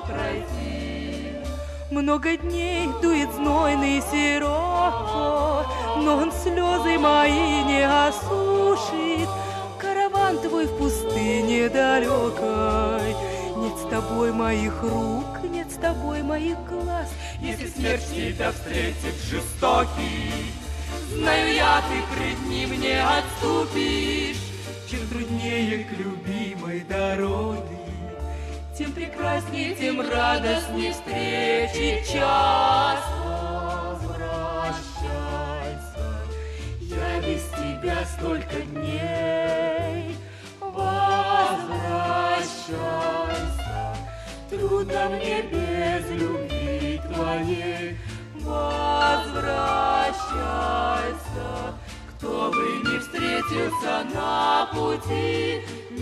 пройти. Много дней дует знойный сироко, но он слезы мои не осушит. Караван твой в пустыне далекой, нет с тобой моих рук, нет с тобой моих глаз. Если смерть тебя встретит жестокий, знаю я, ты пред ним не отступишь. Чем труднее к любимой дороге, тем прекраснее, тем радостней встречи час. Возвращайся, я без тебя столько дней. Возвращайся, трудно мне без любви твоей. Возвращайся, кто бы ни встретился на пути,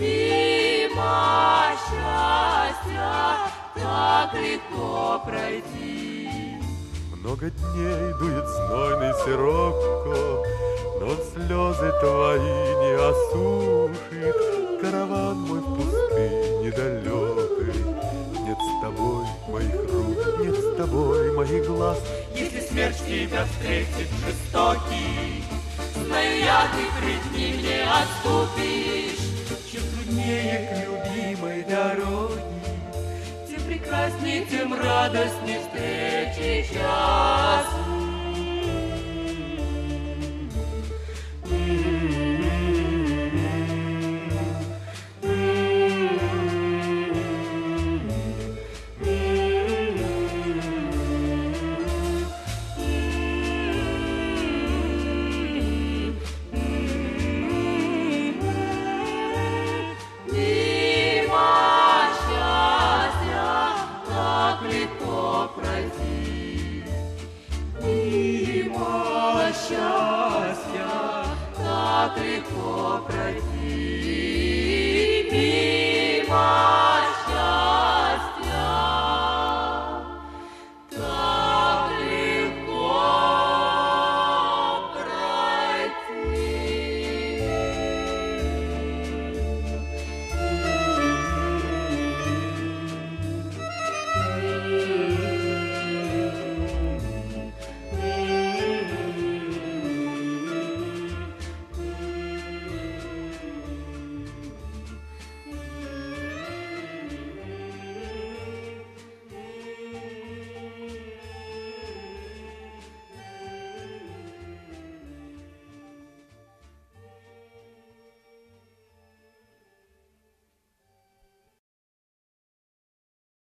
мимо счастья так легко пройти. Много дней дует знойный сироко, но он слезы твои не осушит. Караван мой в пустыне далекой, нет с тобой моих рук, нет с тобой моих глаз. Если смерть тебя встретит жестокий, знаю я, ты пред ним не отступишь. Чем труднее к любимой дороге, тем прекраснее, тем радостней встречи час.